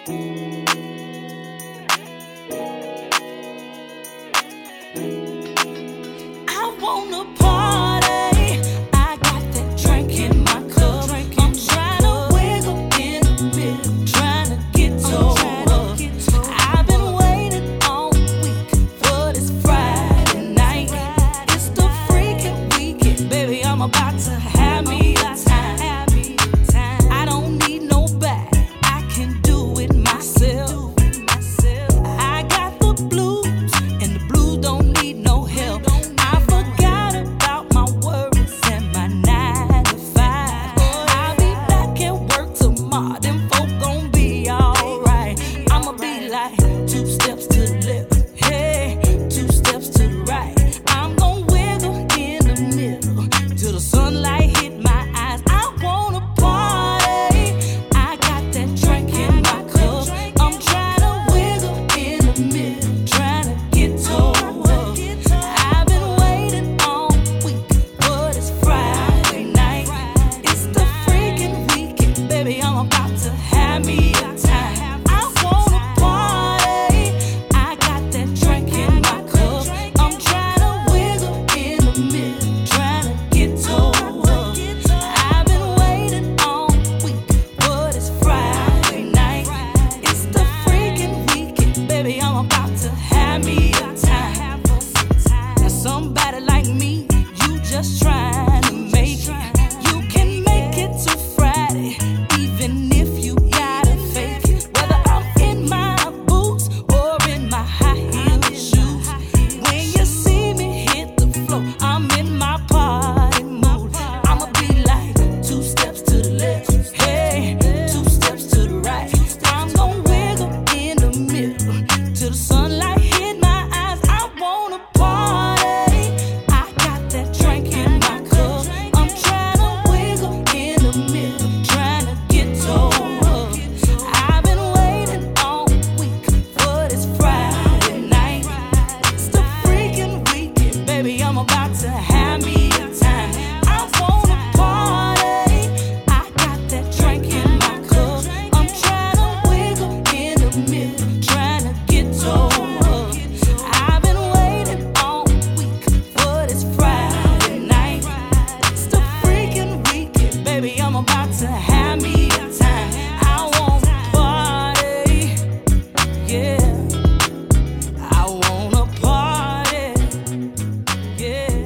I wanna party. I got that drink in my cup. I'm tryna wiggle in the middle, tryna get over. I've been waiting all week for this Friday night. It's the freaking weekend, baby. I'm about to have me a time. I don't need nobody, I can do it myself. I got the blues, and the blues don't need no help. I forgot about my worries and my 9 to 5. I'll be back at work tomorrow, them folk gon' be alright. I'ma be like 2 steps to the left, hey, 2 steps to the right. I'm gon' wiggle in the middle till the sunlight hit my eyes. I wanna party. I got that drink in my cup. I'm tryna wiggle in the middle, tryna get over. I've been waiting all week for this Friday night. It's the freaking weekend, baby. I'm about to have me a time. I wanna party. I got that drink in my cup. I'm tryna wiggle in the middle, tryna get over. I've been waiting all week for this Friday night. It's the freaking weekend, baby. I'm about to have me a time. Now somebody like me, you just trying to make it. You can make it to Friday, even if you gotta fake it. Whether I'm in my boots or in my high heel shoes, when you see me hit the floor, I'm in my party mood. I'ma be like 2 steps to the left, hey, 2 steps to the right. I'm gon' wiggle in the middle till the sunlight hit my eyes. I wanna party. I got that drink in my cup. I'm tryna wiggle in the middle, tryna get over. I've been waiting all week for this Friday night. It's the freaking weekend, baby. I'm about to have me a time. I wanna party. I got that drink in my cup. I'm tryna wiggle in the middle, tryna get over. I've been waiting all week for this Friday night. It's the freaking weekend, baby. I'm about to have me a time. I wanna party, yeah. I wanna party, yeah.